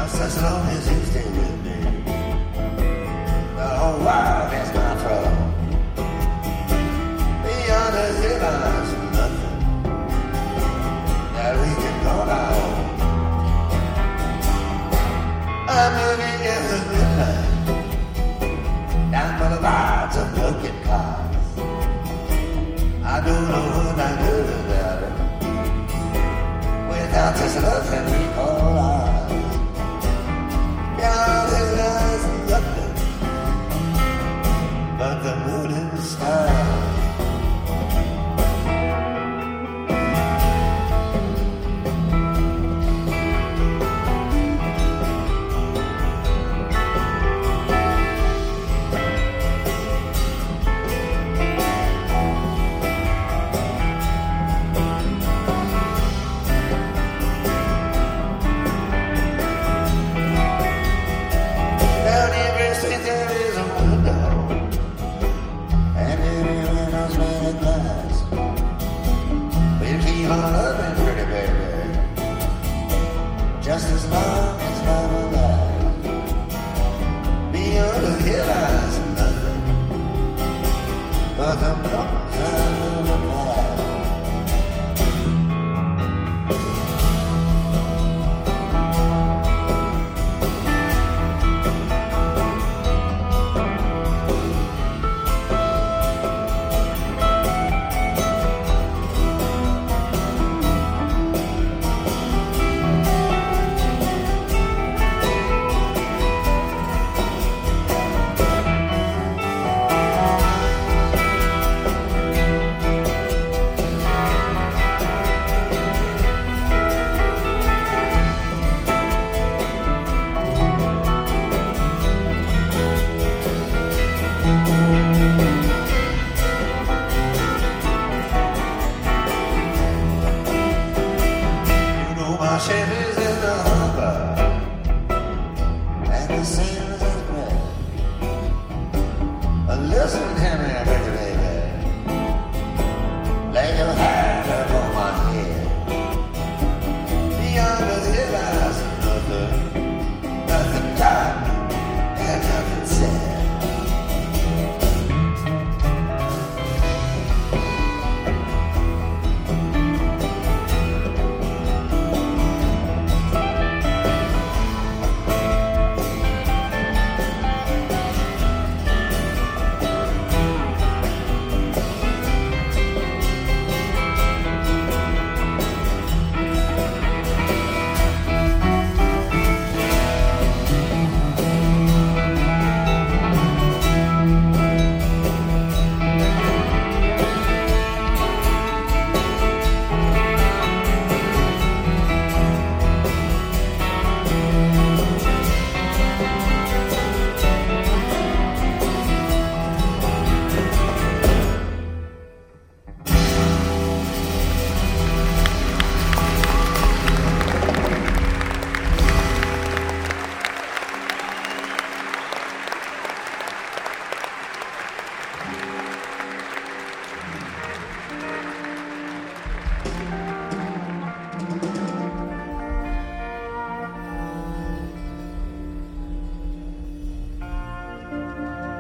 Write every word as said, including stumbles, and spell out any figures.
Just as long as you stay with me, the whole world is my throne. Beyond the hill there's nothing that we can call our own. I'm moving in the midnight, down by the bars of broken cars. I don't know what I do without it, without this love that we call ours. Beyond his eyes nothing but the moon and the stars. Just as long as I'm alive, beyond the hill there's nothing but the mountains of the past. My Chevy's in the harbor, and the sailors are glad. Listen